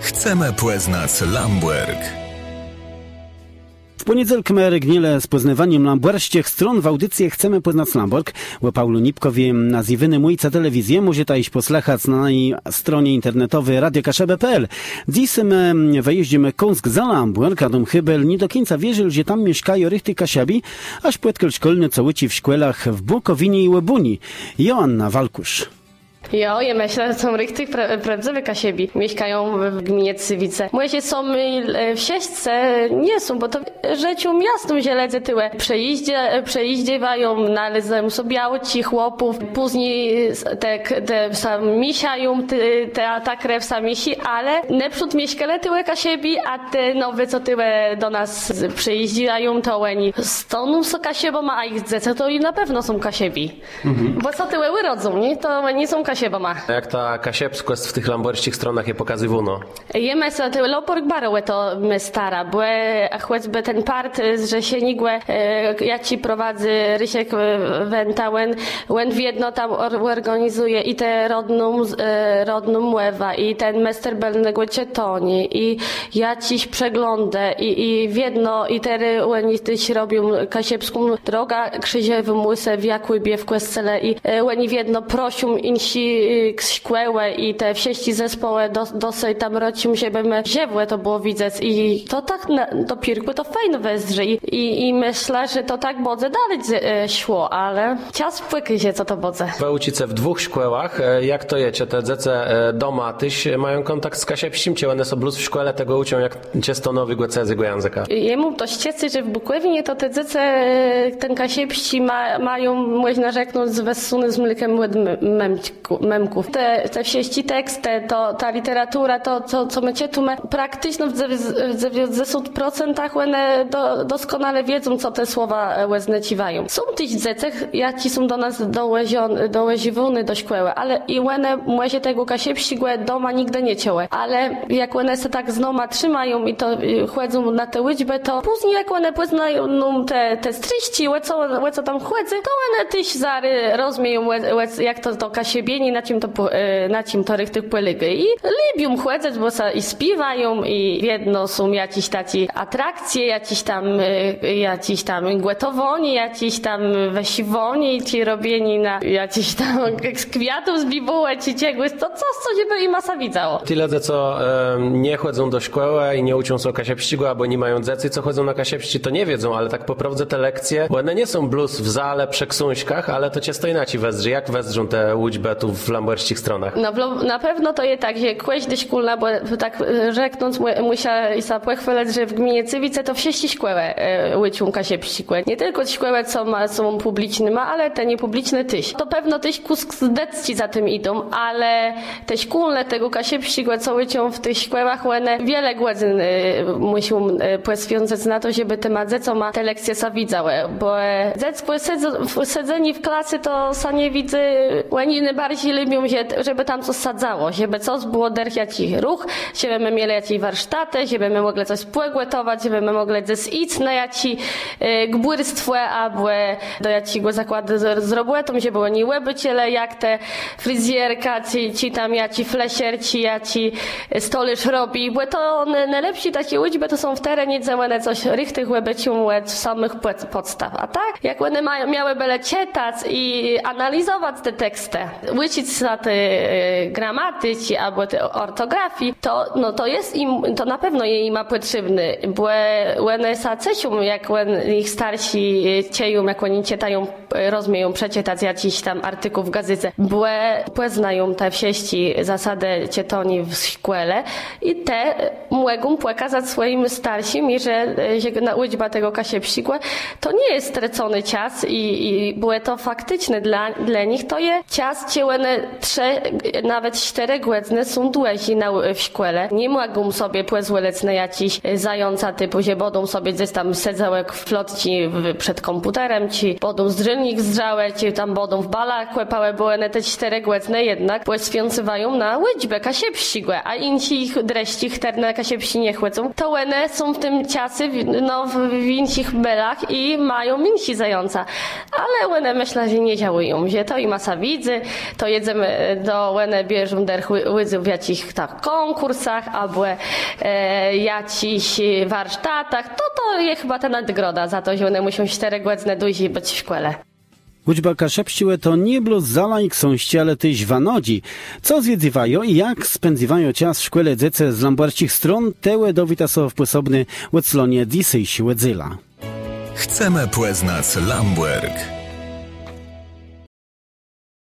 Chcemy poznać Lamberg. W poniedziałek Gniele z poznawaniem lambuerskich stron w audycji Chcemy poznać Lamberg. Paulo Nipkowie nazywyny Mójca Telewizję możecie iść poslechać na jej stronie internetowej radiokaszebe.pl. Dziś wyjeździmy Kąsk za Lamberg, a dom Hybel nie do końca wierzył, że tam mieszkają rychty kasiabi, aż płetkel szkolny co łyci w szkołach w Bukowinie i Łebuni. Joanna Walkusz. Jo, ja myślę, że są rychtych prawdziwe kasiebi. Mieszkają w gminie Cywice. Może są w Sieśce, nie są, bo to rzecią miastem źledze tyłe. Przejeździewają, nalezają sobie auci, chłopów, później te sam misiają, ta krew sam misi, ale neprzód mieszkale tyłe kasiebi, a te nowe, co tyłe do nas przyjeździają, to oni stonu są kasieboma, a ich dzece to i na pewno są kasiebi. Bo co tyłe urodzą, nie? To oni są kasieboma. Jak ta kasiebskość w tych lamborskich stronach je pokazywuno? Jemy se te lopork barowe to my stara, bo choćby ten part, że się nigłe, ja ci prowadzę Rysiek Wenta, when w jedno tam organizuje i te rodną młewa, i ten mester belnego cietoni, i ja ciś przeglądę, i w jedno, i te oni tyś robią kasiebską droga krzyżewym łysę w Jakłybie w Kwescele, i oni w jedno prosią insi szkłełe i te wsieści zespołe dosej tam rocim się bym ziewłe to było widzec i to tak do pirkły to fajne wezrze i myślę, że to tak bodze dalej szło, ale czas wpłyky się co to bodze. Wełcice w dwóch szkołach, jak to jecie, te dzece doma, tyś mają kontakt z kasiepściem, cię one są bluz w szkole tego uczą, jak cię stonowi głecezy gojanzyka. Jemu to ściecy, że w Buklewinie to te dzece ten kasiepści mają, można rzeknąć, z wessuny z mlekiem memków. Te wsieści teksty, to ta literatura, to co my czytamy, praktycznie w 90% one doskonale wiedzą, co te słowa łezneciwają. Są tyś dzecech, jak ci są do nas dołeziwony do szkoły, ale i one może tego kasiepścigłe doma nigdy nie ciąłe. Ale jak one se tak znoma trzymają i to chłedzą na tę liczbę, to później jak one poznają te stryści, co tam chłedzy, to one tyś zary rozumieją, jak to kasiebieni, na czym to rychtych polega. I lubią chłedzeć, bo i śpiewają i jedno są jakieś taci atrakcje, jakieś tam głetowoni, jakieś tam wesiwoni, ci robieni na jakieś tam z kwiatów z bibułę, ci ciegły, to co żeby i masa widzało. Tyle, co nie chodzą do szkoły i nie uczą się o kasiepścigu, albo nie mają dzecy, co chodzą na kasiepści, to nie wiedzą, ale tak poprowadzę te lekcje, bo one nie są bluz w zale, przeksuńskach, ale to cię stoi na ci wezrze. Jak wezrzą te łódźbę tu w lamborskich stronach? No na pewno to je tak, że kłeś do szkólna, bo tak rzeknąc musia i sa pochwalać, że w gminie Cywice to wsieści szkołę łycią kasiepścigłe. Nie tylko szkołę, co są publiczne, ale te niepubliczne tyś. To pewno tyś kuskdecci za tym idą, ale te szkólne tego kasiepścigłe, co łycią w tych szkołach, one wiele godzin muszą poświęcać na to, żeby te madze, co ma te lekcje sa widzały, bo dziecko sedzeni w klasy to sa nie widzę, oni najbardziej lubią, żeby tam coś sadzało, żeby coś było derchiaci ruch, żebyśmy mieli jakieś warsztaty, żebyśmy mogli coś płegłetować, żebyśmy mogli coś iść na jaci gbórstwo, albo do jakiego zakładu z robotą, żeby oni łebyciele, jak te fryzjerka, ci tam jaci flesierci, jaci stolarz robi, bo to najlepsi takie łódźby to są w terenie, gdzie one coś rychtych łebycią z samych podstaw, a tak, jak one miały byle czytać i analizować te teksty, łycić na te gramatyki albo te ortografii, to jest im, to na pewno jej ma potrzebny, bo one sa cesią, jak ich starsi cieją, jak oni czytają, rozumieją przeczytać jakiś tam artykuł w gazecie, bo poznają te wsieści zasady czytoni w szkole i te mogą pokazać swoim starszym, że na łódźba tego kasiepścigłe to nie jest stracony czas i było to faktyczne dla nich, to jest czas, gdzie one nawet 4 godziny są dłużej w szkole. Nie mogą sobie pozwolić na jakiś zająca typu, że będą sobie gdzieś tam sedzałek w flotci przed komputerem, czy będą z nich zżałe, ci tam bodą w balach, kłepały były one te 4 głecne jednak, bo związywają na łyczbę, kasie pścigłe, a inci ich dreścich, terne kasie pści nie chłycą, to one są w tym ciacy, w wincich belach i mają mięsi zająca. Ale one myślę, że nie działają, że to i masa widzy, to jedzemy do łene bierzą der łydzy w jakich tak konkursach, albo jakichś warsztatach, to jest chyba ta nagroda za to, że one muszą 4 głecne duzi być w szkole. Łuczba kaszepściłe to nie bluz zalaik sąści, ale tyś wanodzi. Co zwiedzywają i jak spędzywają czas w szkole dziece z lambarskich stron, tełe dowita są wposobny w odslonie dzisiejsi łedzyla. Chcemy poznać Lamberg.